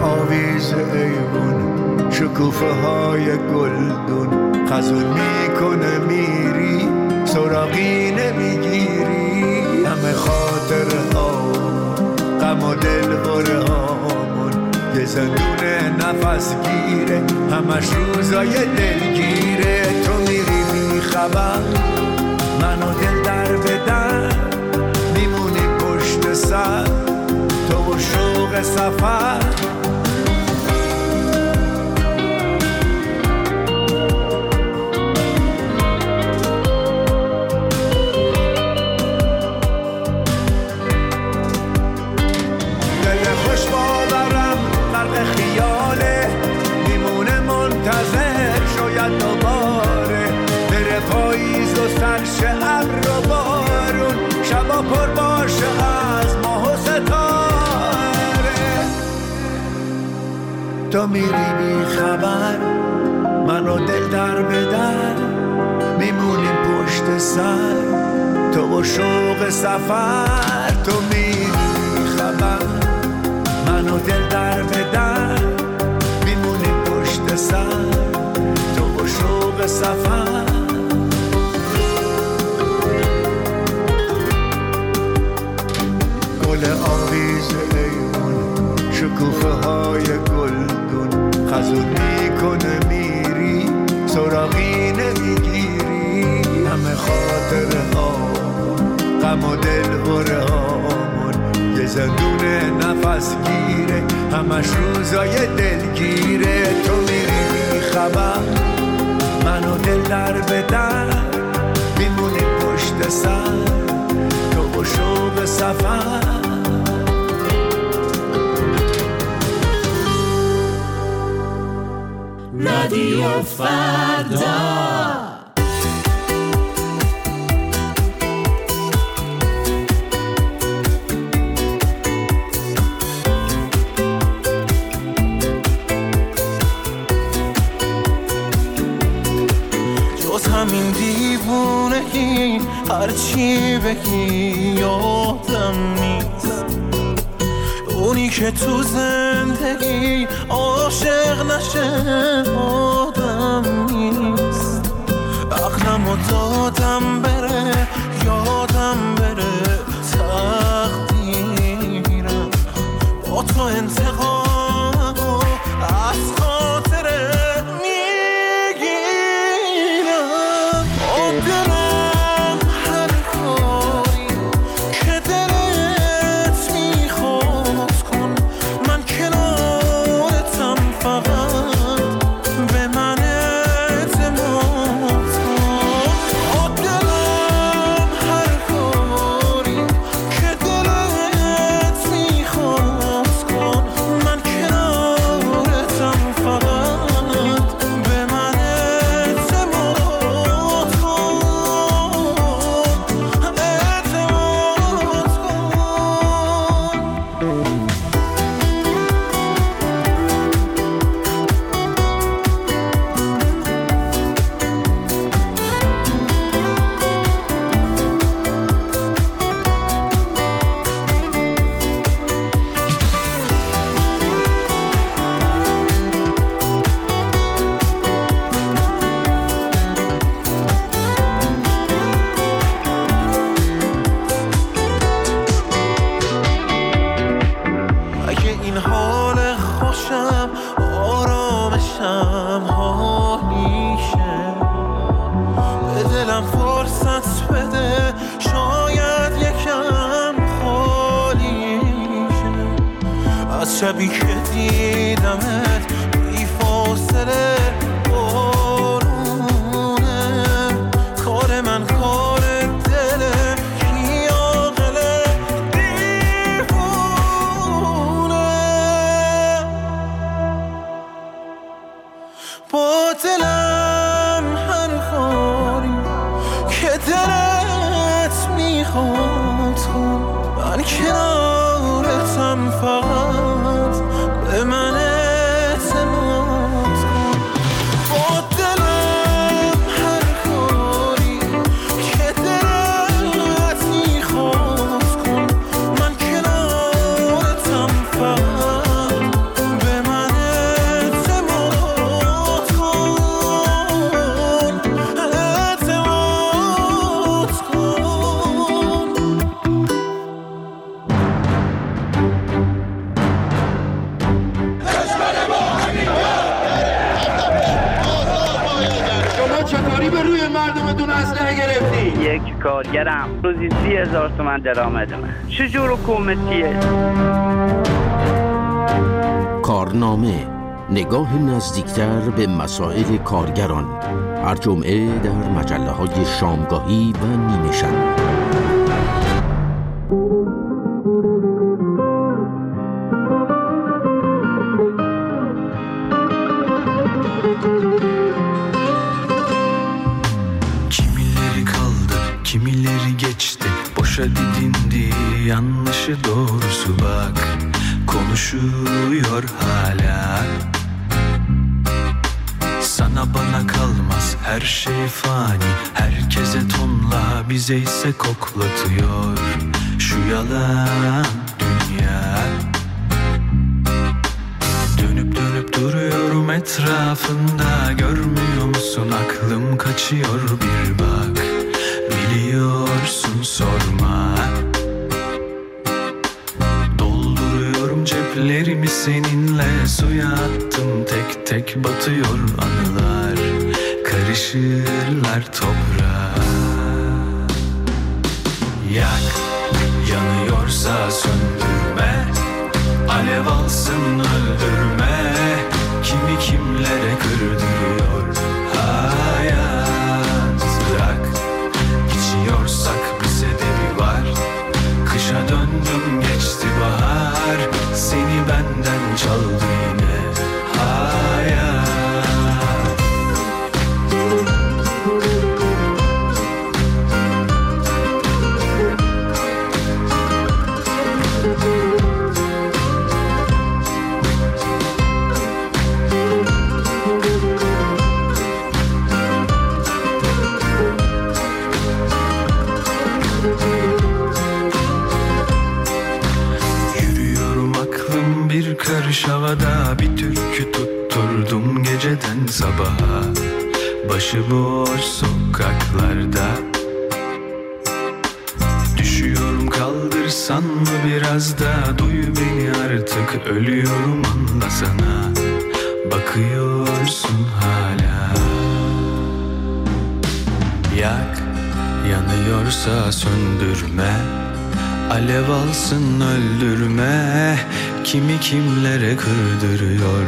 آویز ایوون شکوفه های گلدون خزون میکنه میری سراغی نمیگیری همه خاطر ها غم و دلهره هامون یه زندون نفس گیره همش روزای دلگیره تو میری بیخبر منو دل در بدن میمونی پشت سر تو و شوق سفر خیاله میمونه منتظر شاید دوباره بره پاییز و سرش ابر و بارون شبا پر باشه از ماه و ستاره تو میری بی خبر منو دل در بدر میمونیم پشت سر تو و شوق سفر تو میری بی خبر منو دل در بدن میمونیم پشت سر تو و شوق سفر گل آویز ایوون شکوفه های گلدون خزون میکنه میری سراغی نمیگیری همه خاطره ها غم و دلهره هامون یه زندون نفس گیره همش روزای دلگیره تو میری خبر منو دل در بدن میمونی پشت سر تو و شوق سفر رادیو فردا همین دیوونگی هرچی بگی یادم نیست اونی که تو زندگی عاشق نشه آدم نیست عقلمو دادم بره یادم بره تقدیرم با تو انتقامو از خاطره دلم هر کاری که دلت میخواد کن من کنارتم فقط به من اعتماد کن دلم هر کاری که دلت میخواد کن من کنارتم فقط به من اعتماد این حال خوشم آرامشم حالیشه به دلم فرصت بده شاید یکم خالیشه از شبی که دیدمت بی فاصله بارونه کار من کار دله با دلم هر کاری که دلت میخواد کن من کنارتم فقط به من اعتماد کن آقا چطوری به روی مردمتون اسلحه گرفتی؟ یک کارگرم روزی 30,000 تومان درآمدمه. چجور حکومتیه؟ کارنامه، نگاه نزدیکتر به مسائل کارگران، هر جمعه در مجله‌های شامگاهی و نیمه شب. Kimileri kaldı, kimileri geçti. Boşa didindi, yanlışı doğrusu bak. Konuşuyor hala. Sana bana kalmaz, her şey fani. Herkese tonla, bize ise koklatıyor şu yalan dünya. Dönüp dönüp duruyorum etrafında. Görmüyor musun, aklım kaçıyor, bir bak. Biliyorsun, sorma. Dolduruyorum ceplerimi seninle. Suya attım, tek tek batıyor anılar. Karışırlar toprağa. Yak, yanıyorsa söndürme. Alev alsın, öldürme. Kimi kimlere kırdırıyor hayat. Bırak, içiyorsak bir sebebi var. Kışa döndüm, geçti bahar. Seni benden çaldı yine hayat. Bir karış havada, bir türkü tutturdum geceden sabaha. Başıboş sokaklarda. Düşüyorum, kaldırsan mı biraz da? Duy beni artık, ölüyorum, anlasana. Bakıyorsun hala. Yak, yanıyorsa söndürme. Alev alsın, öldürme. Kimi kimlere kırdırıyor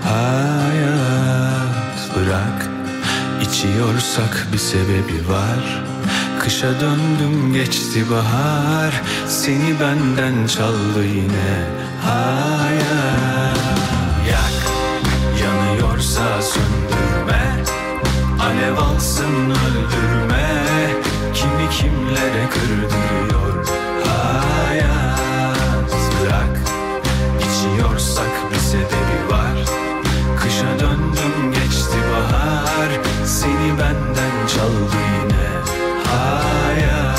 hayat. Bırak, içiyorsak bir sebebi var. Kışa döndüm, geçti bahar. Seni benden çaldı yine hayat. Yak, yanıyorsa söndürme. Alev alsın, öldürme. Kimi kimlere kırdırıyor hayat. Bırak, içiyorsak bir sebebi var. Kışa döndüm, geçti bahar. Seni benden çaldı yine hayat.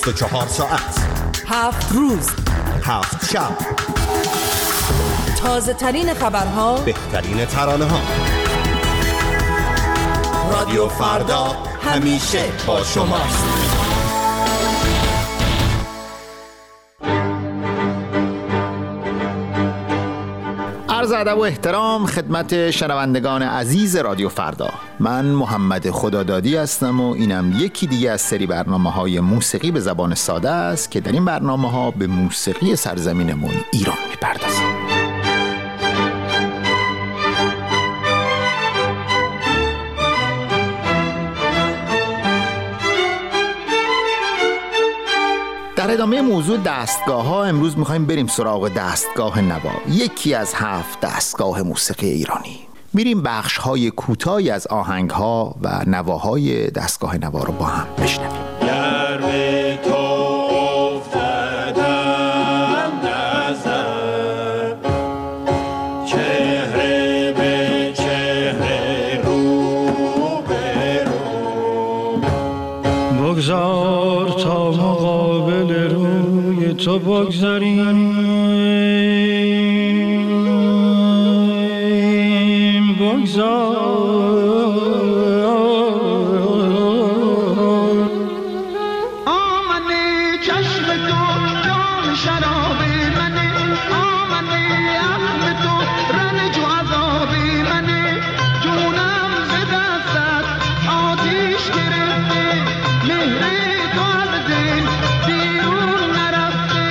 24 ساعت 7 روز 7 شب، تازه ترین خبرها، بهترین ترانه ها. رادیو فردا همیشه با شماست. عرض ادب و احترام خدمت شنوندگان عزیز رادیو فردا. من محمد خدادادی هستم و اینم یکی دیگه از سری برنامه‌های موسیقی به زبان ساده است که در این برنامه‌ها به موسیقی سرزمینمون ایران می‌پردازیم. در ادامه موضوع دستگاه ها امروز میخوایم بریم سراغ دستگاه نوا، یکی از 7 دستگاه موسیقی ایرانی. میریم بخش های کوتاهی از آهنگ ها و نواهای دستگاه نوا رو با هم بشنویم. بگذار تا مقابل روی تو بگذاریم، بگذار آمده چشم تو جام شراب منه، آمده عقل تو رنج و عذاب منه، جونم ز دستت آتیش گرفته، مهر تو از دل بیرون نرفته.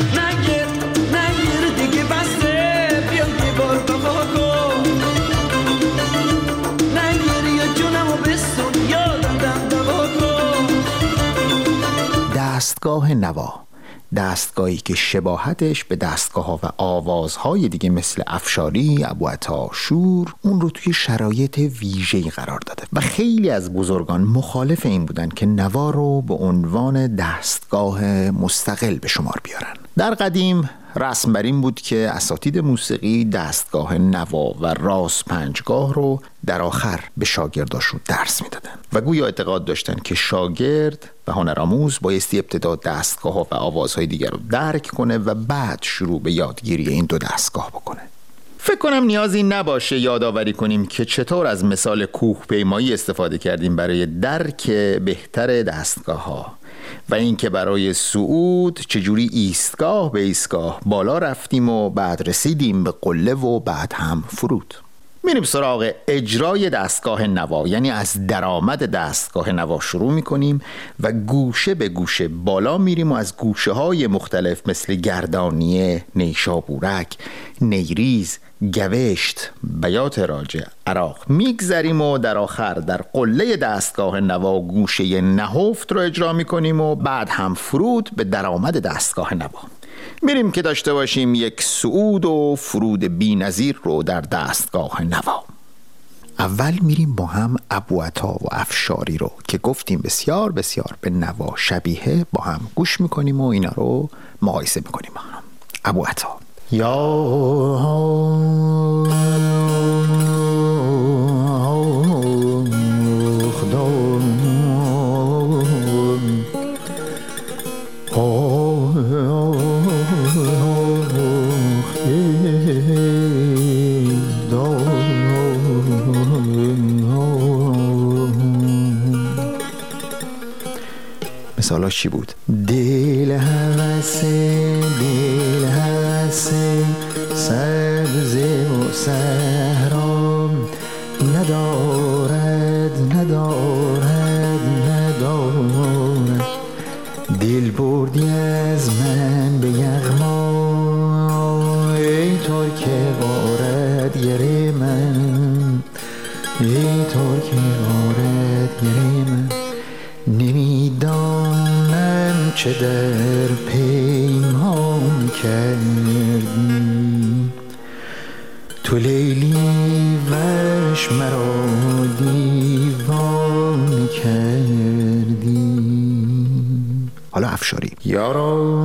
نگیر دیگه بسته، بیا دیوار بخوا کن، نگیر یا جونمو بسون یادم دوا کن. دستگاه نوا، دستگاهی که شباهتش به دستگاه‌ها و آوازهای دیگه مثل افشاری، ابوعطا، شور اون رو توی شرایط ویژه‌ای قرار داده و خیلی از بزرگان مخالف این بودن که نوا رو به عنوان دستگاه مستقل به شمار بیارن. در قدیم رسم بر این بود که اساتید موسیقی دستگاه نوا و راس پنجگاه رو در آخر به شاگرداشون درس میدادن و گویا اعتقاد داشتن که شاگرد و هنرآموز بایستی ابتدا دستگاه‌ها و آوازهای دیگر رو درک کنه و بعد شروع به یادگیری این 2 دستگاه بکنه. فکر کنم نیازی نباشه یادآوری کنیم که چطور از مثال کوهپیمایی استفاده کردیم برای درک بهتر دستگاه‌ها و اینکه برای صعود چجوری ایستگاه به ایستگاه بالا رفتیم و بعد رسیدیم به قله و بعد هم فرود. میریم سراغ اجرای دستگاه نوا، یعنی از درآمد دستگاه نوا شروع میکنیم و گوشه به گوشه بالا میریم و از گوشه های مختلف مثل گردانیه، نیشابورک، نیریز، گوشت، بیات راجع، عراق میگذریم و در آخر در قله دستگاه نوا گوشه نهفت رو اجرا میکنیم و بعد هم فرود به درآمد دستگاه نوا. میریم که داشته باشیم یک صعود و فرود بی‌نظیر رو در دستگاه نوا. اول میریم با هم ابوعطا و افشاری رو که گفتیم بسیار بسیار به نوا شبیه با هم گوش میکنیم و اینا رو مقایسه میکنیم با هم. ابوعطا: مثالاش چی بود؟ دل هوسه، دل هوسه، سبز و صحرا ندارد، ندارد، ندارد. دل بردی از من به یغما، ای ترک غارت گر من، ای ترک غارت گر من. نمیدانم چه در پیمان کردی، تو لیلی وش مرا دیوان کردی. حالا افشاری: یارا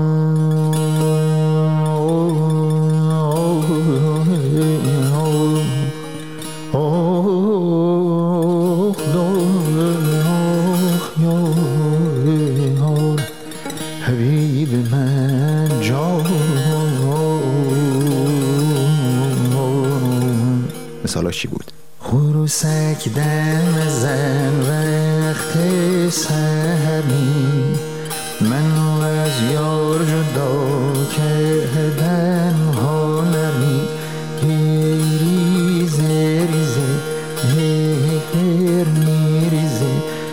مثالاش چی بود؟ خروسک دم زن وقت سحری، منو از یار جدا کردن هنری، ریزه ریزه هر میریزه،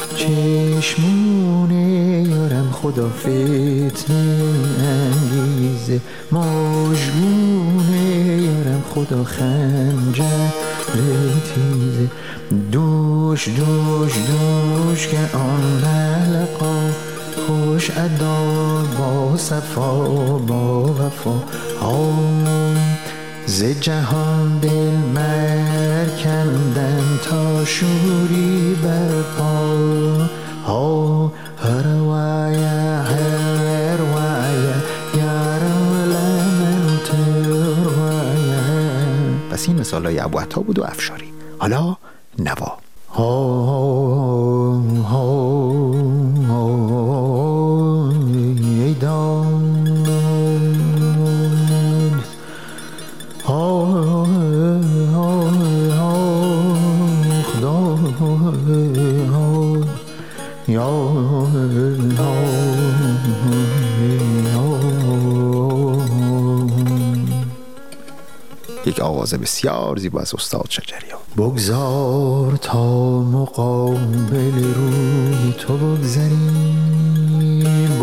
چشمونه یارم خدا فتنه انگیزه، ماژگونه یارم خدا خنجر تیزه، دوش دوش دوش که آن حلقا، خوش ادا با صفا با وفا، ز جهان دل مرکندن تا شوری برپا، هر وایا هر وایا یارم لمن تروایا. پس این مثال های ابوعطا بود و افشاری. حالا نوا. یک آواز بسیار زیبا از استاد شجریان. بگذار تا مقابل روی تو بگذریم،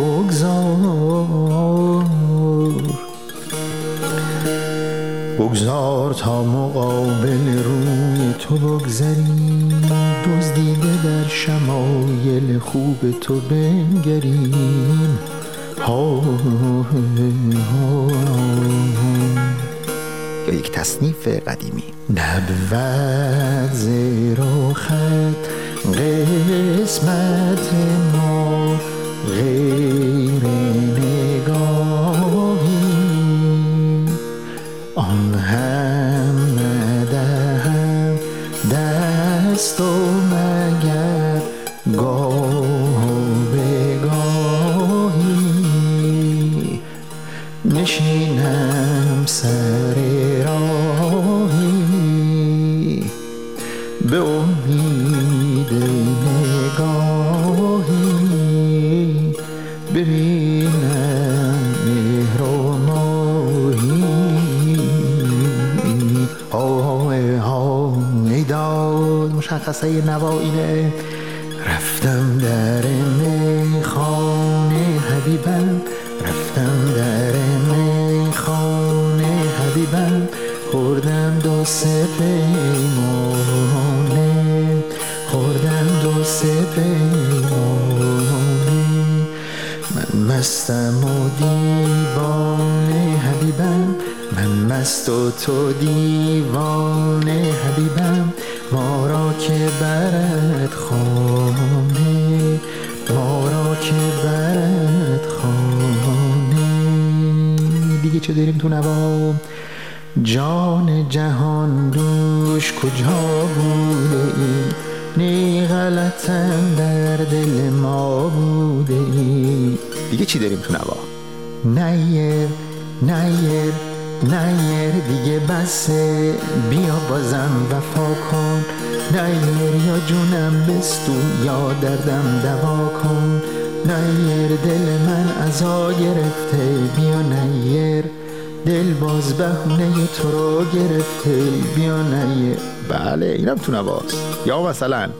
بگذار تا مقابل روی تو بگذریم، دزدیده در شمایل خوب تو بنگریم. یا یک تصنیف قدیمی. نبود زیر خط قسمت ما غیر نگاهی، آن هم ندهم دست و مگر گاه به گاهی، نشینم سر راهی به امید نگاهی، ببینم مهر و ماهی. ای داد مشخصه نوایینه. رفتم در میخانه حبیبم، رفتم در میخانه حبیبم، خوردم دو سه پیمانه، خوردم دو سه پیمانه، من مستم و دیوانه حبیبم، من مست و تو دیوانه حبیبم، ما را که برد خانه، ما را که برد خانه. دیگه چه داریم تو نوا؟ جان جهان دوش کجا بوده ای، نی غلطم در دل ما بوده ای. دیگه چی داریم تو نوا؟ نیر نیر نیر دیگه بسه، بیا بازم وفا کن، نیر یا جونم بستون یا دردم دوا کن، نیر دل من عزا گرفته، بیا نیر دل باز بهونه تو رو گرفته، بیا نیر. بله اینم تو نواست. یا مثلا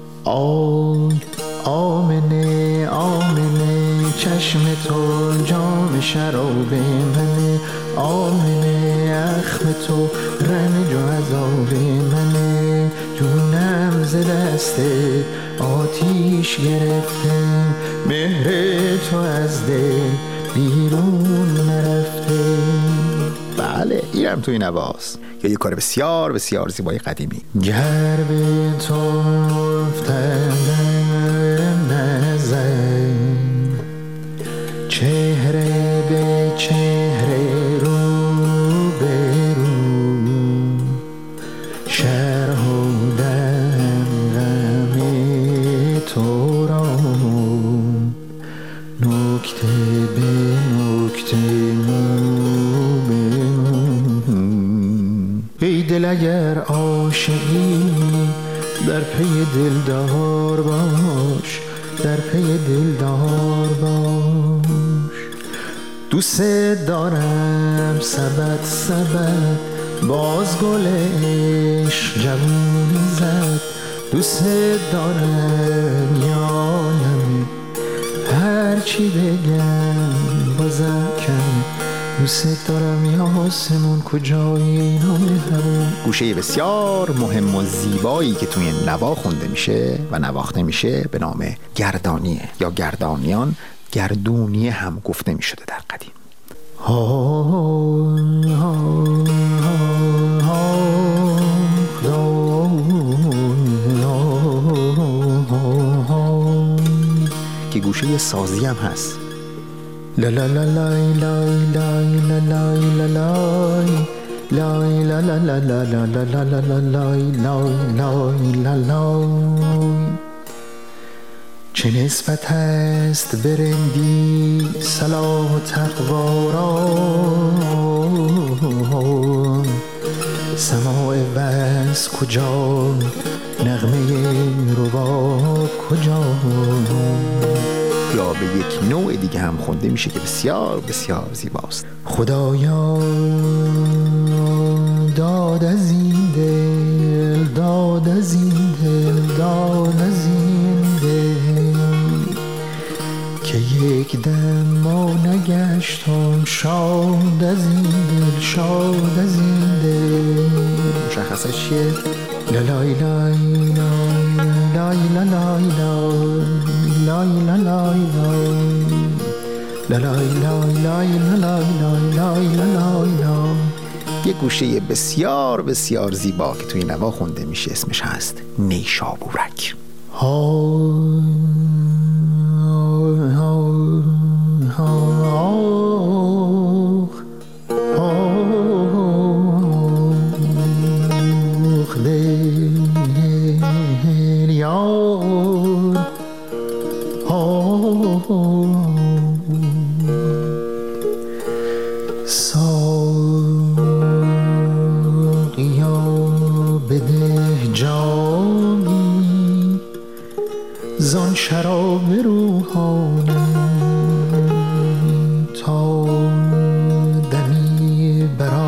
آمنه آمنه چشم تو جام شراب منه، آمنه اخم تو رنج و عذاب منه، جونم ز دست آتیش گرفته، مهر تو از دل بیرون نرفته. بله اینم توی نواست. یا یه کار بسیار بسیار زیبای قدیمی. گر به تو افتادم نظر، چهره به چهره رو به رو، شرح و دم تو را، نکته به نکته مو به مو. ای دل دل اگر عاشقی در پی دلدار باش، در پی دلدار باش. دوست دارم سبت سبت باز گلش جوون زد. دوست دارم یانم هرچی بگم بازم کم. دوست دارم یا آسمون کجای اینا مهربون. گوشه بسیار مهم و زیبایی که توی نوا خونده میشه و نواخته میشه به نام گردانیه یا گردانیان. گردونی هم گفته میشده در قدیم. که گوشه سازی هم هست. لا لا لا لا لا لا لا لا لا لا لا لا لا لا لا لا. چه نسبت هست برندی صلاح و تقوا را، سماع وز کجا، نغمه رباب کجا. یا به یک نوع دیگه هم خونده میشه که بسیار بسیار زیباست. خدایا داد از این دل، داد از این دل، داد از این دل، که یک دم ما نگشتم شاد از این دل، شاد از این دل. مشخصش چیه؟ لالای لای لای لای لای لای لای لای لای. یک گوشه بسیار بسیار زیبا که توی نوا خونده میشه اسمش هست نیشابورک. زان شراب روحانی تا دمی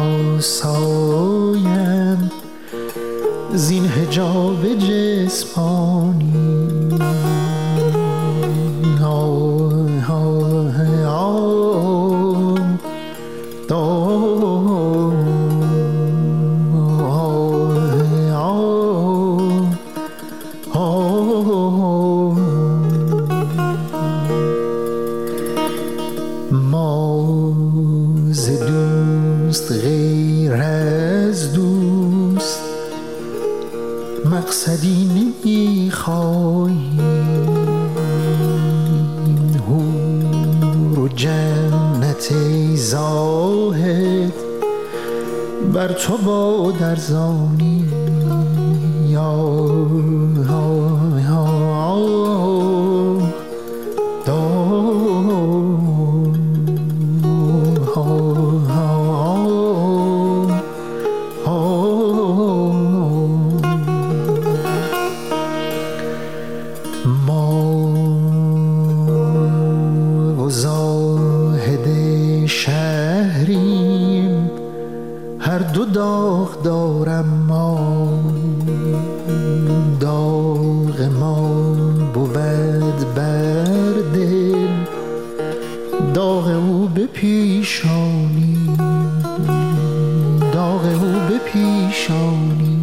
برآسایم زین حجاب جسمانی. مقصدی نمیخواهیم، حور و جنت زاهد بر تو با درزانی. هر دو داغ دارم ما، داغ ما بود بر دل، داغ او به پیشانی، داغ او به پیشانی.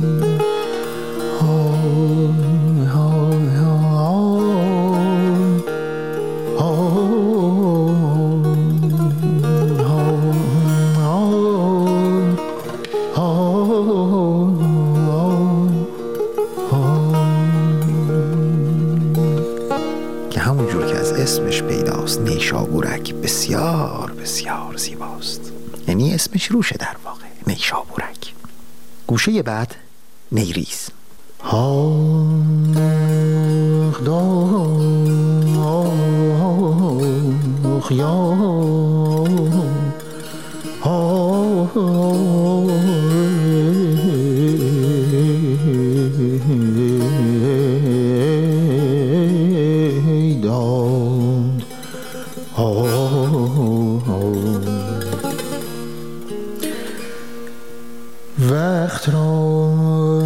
اسمش پیداست، نیشابورک بسیار بسیار زیباست، یعنی اسمش روشه در واقع، نیشابورک. گوشه بعد نیریز. وقت را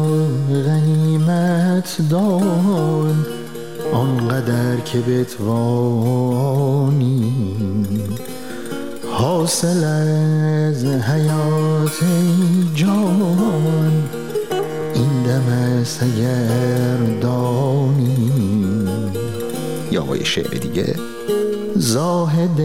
غنیمت دان آنقدر که بتوانی، حاصل از حیات جان این دم است اگر دانی. یا یه شعر دیگه: زاهد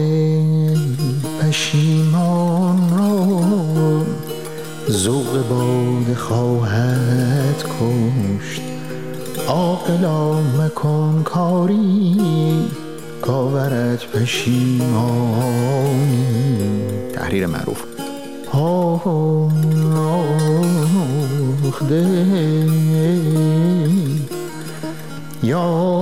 پشیمان را ذوق باده خواهد کشت، عاقلا مکن کاری کاورت پشیمانی. تحریر معروف. آخ دل یا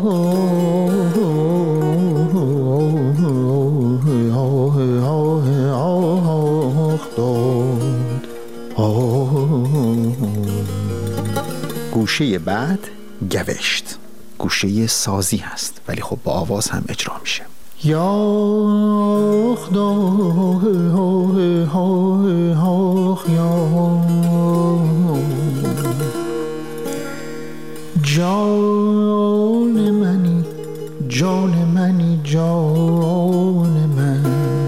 گوشه بعد گوشت، گوشه سازی هست ولی خب با آواز هم اجرا میشه. یا خدا جان منی جان منی جان من،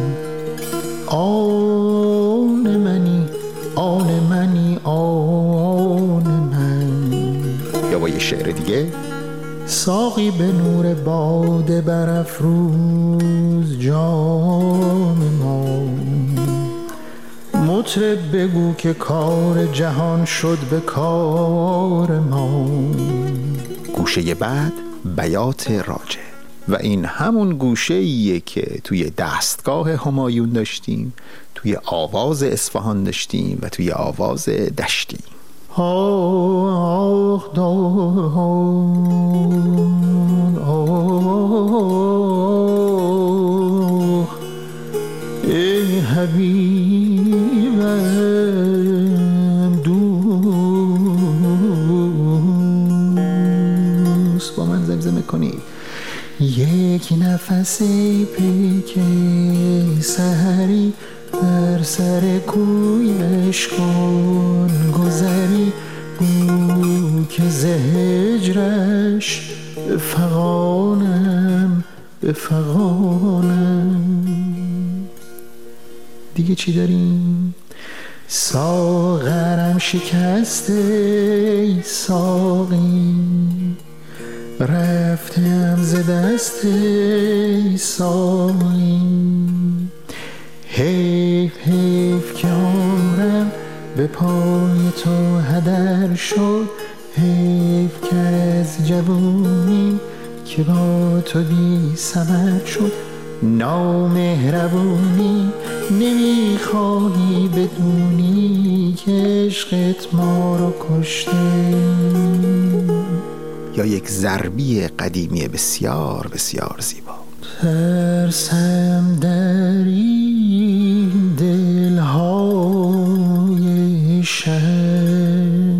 آن منی آن منی آن من. یا با یه شعر دیگه: ساقی به نور باده برافروز جام ما، مطرب بگو که کار جهان شد به کار ما. گوشه بعد بیات راجع، و این همون گوشه ایه که توی دستگاه همایون داشتیم، توی آواز اصفهان داشتیم و توی آواز دشتی. آخ ای حبیبم دوست، با من زمزمه کنید: یک نفس پیک سحری در سر کویش کن گذری، گو که زهجرش فغانم به فغانم. دیگه چی داریم؟ ساغرم شکسته ساقی، رفتم ز دست ساقی، حیف حیف که عمرم به پای تو هدر شد، حیف که از جوونی که با تو بی ثمر شد. نامهربونی نمیخوانی بدونی که عشقت ما رو کشته. یا یک ضربی قدیمی بسیار بسیار زیبا: ترسم در این دلهای شب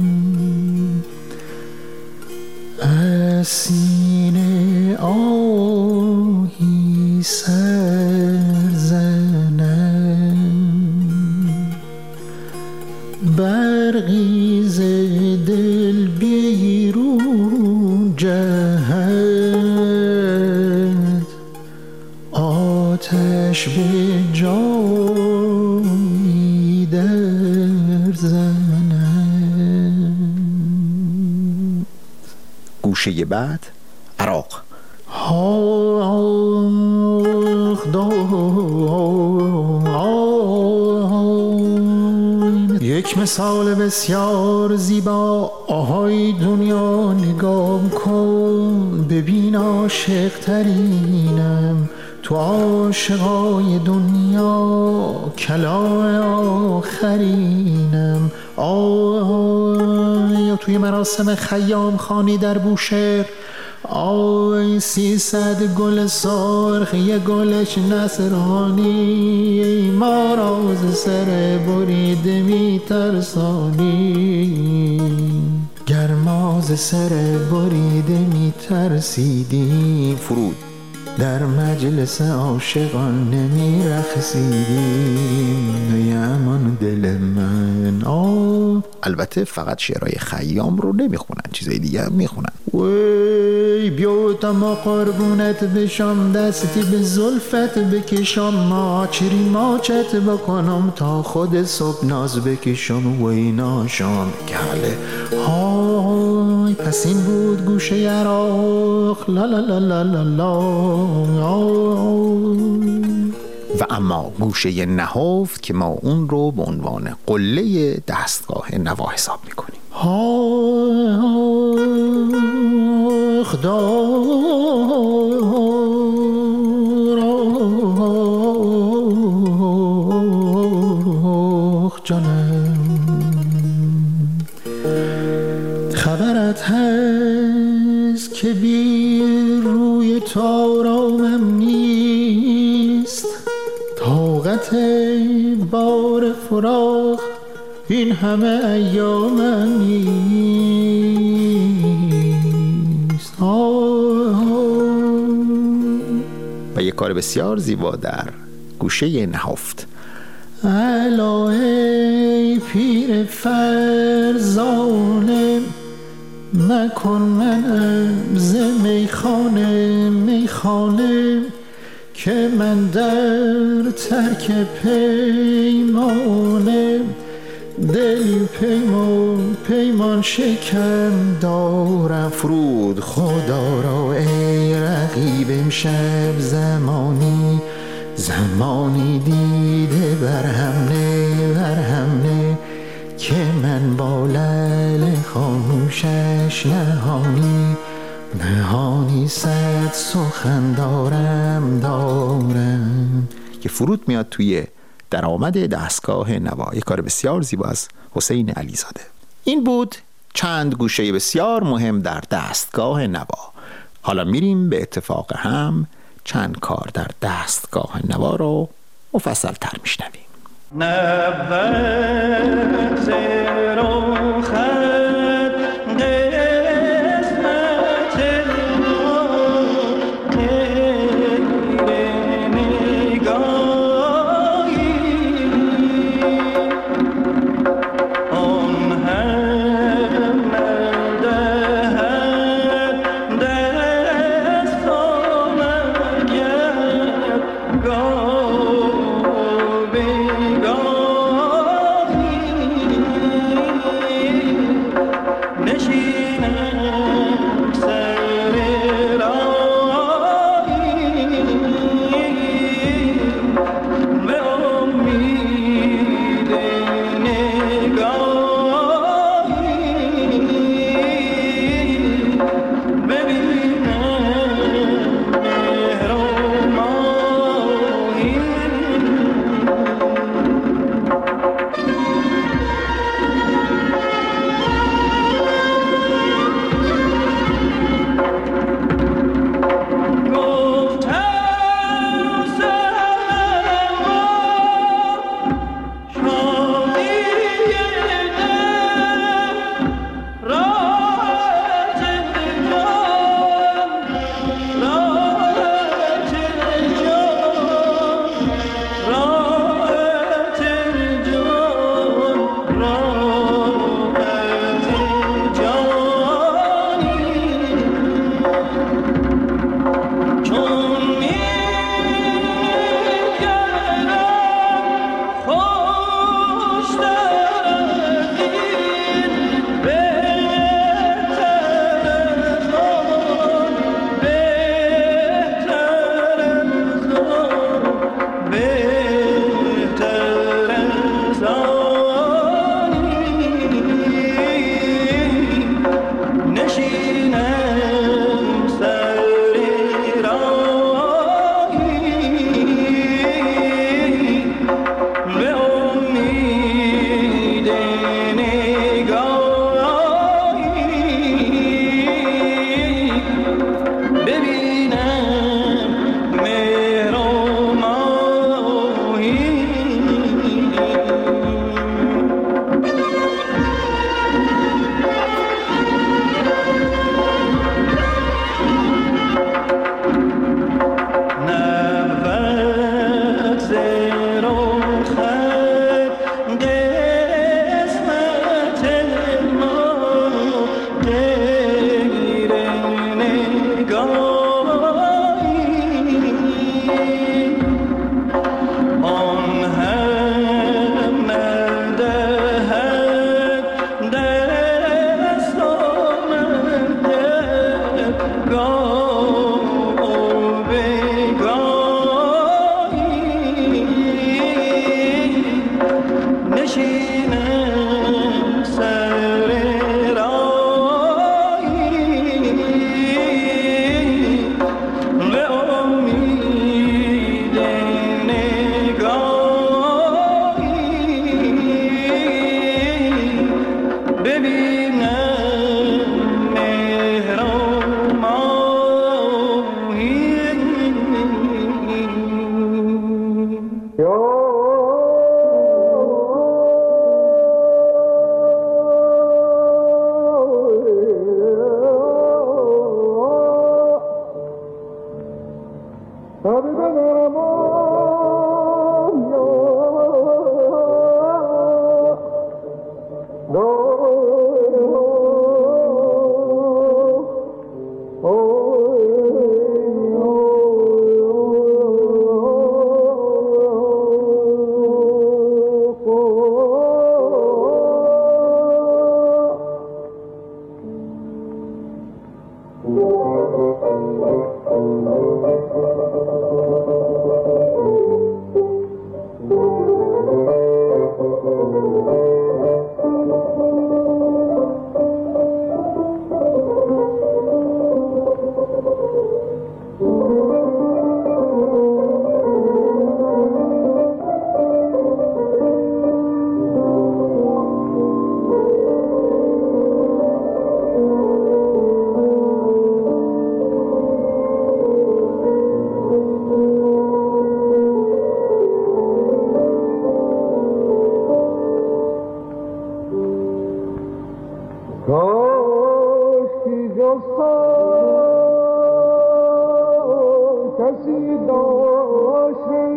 از سینه آهی سر زنم، برقی ز دل بیرون جهد، آتش به جایی در زنم. گوشه بعد عراق. یک مثال بسیار زیبا. آهای دنیا نگاه کن، ببین عاشق ترینم تو عاشقای دنیا، کلاه آخرینم. یا توی مراسم خیام خانی در بوشهر، آی 300 گل سرخ یه گلش نصرانی، ما راز سر بریده میترسانی، گرماز سر بریده میترسیدیم. فرود: در مجلس عاشقان نمیرخصیدیم، ای امان دل من. البته فقط شعرهای خیام رو نمیخونن، چیزای دیگه هم میخونن. وی بیا تا ما قربونت بشم، دستی به زلفت بکشم، ماچری ماچت بکنم تا خود صبح ناز بکشم. وی ناشام کله های پس این بود گوشه یراق لا لا لا لا لا لا. و اما گوشه نهفت که ما اون رو به عنوان قله دستگاه نوا حساب میکنیم. آخ جانم خبرت هست که بی روی تارامم نیست، طاقت بار فراق این همه ایامم نیست. و یک کار بسیار زیبا در گوشه نهفت. الا ای پیر فرزانه مکن منم ز میخانه که من در ترک پیمانه دل پیمان شکم دارم. فرود خدا را ای رقیب امشب زمانی دیده برهم نه که من با لعل خاموشش نهانی صد سخن دارم که فرود میاد توی درآمد دستگاه نوا. یک کار بسیار زیبا از حسین علیزاده. این بود چند گوشه بسیار مهم در دستگاه نوا. حالا میریم به اتفاق هم چند کار در دستگاه نوا رو مفصل تر میشنویم. کسی داشته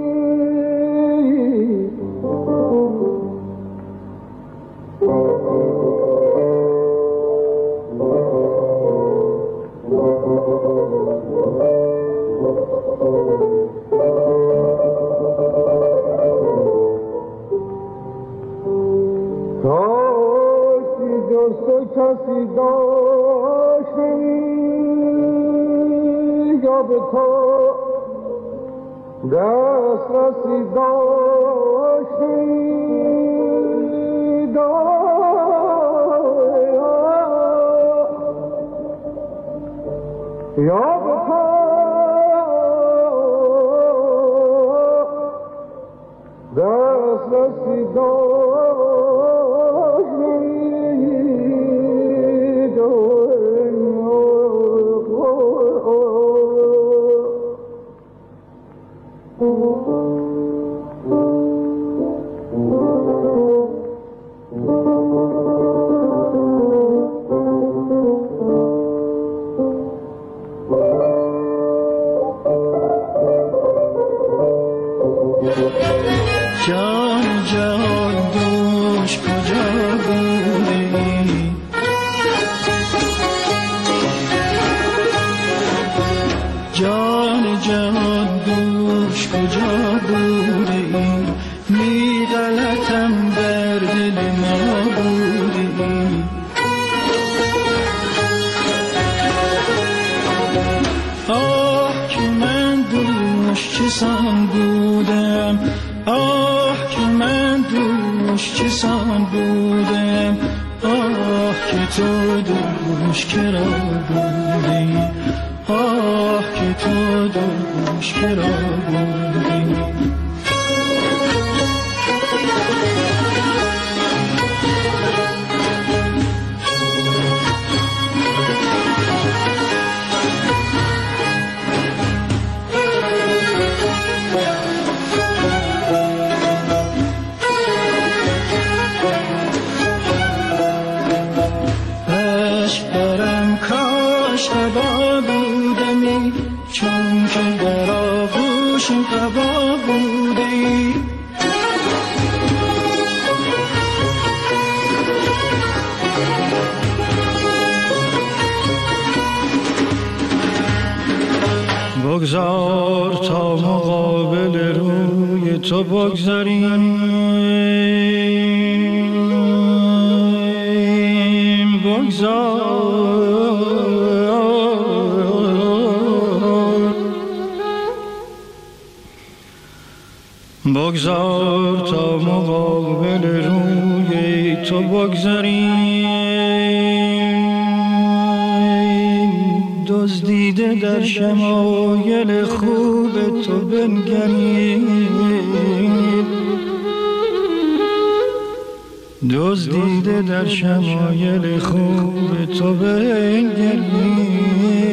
کسی داشته یا به تو دسترسی داشته یا به تو دسترسی داشته جان جان دوش کجا بودی جان جان دوش کجا بودی می غلطم در دل ما بودی آه که من دوش چسان بودم آه که من دوش چسان بودم آه که تو دوش کرا بودی آه که تو دوش کرا بودی قبا بودمی چون که در آغوش قبا بودی بگذار تا مقابل روی تو بگذاریم بگذار تا مقابل روی تو بگذاریم دزدیده در شمایل خوب تو بنگریم دزدیده در شمایل خوب تو بنگریم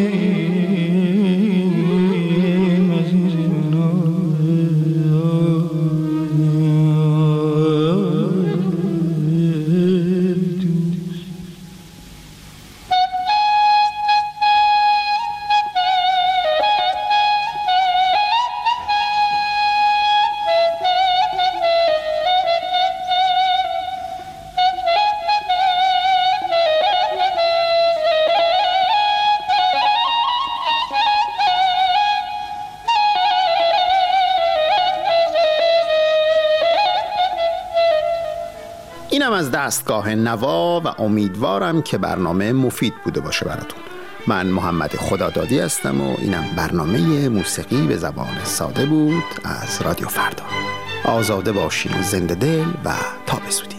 اینم از دستگاه نوا و امیدوارم که برنامه مفید بوده باشه براتون. من محمد خدادادی هستم و اینم برنامه موسیقی به زبان ساده بود از رادیو فردا. آزاده باشین، زنده دل و تا به زودی.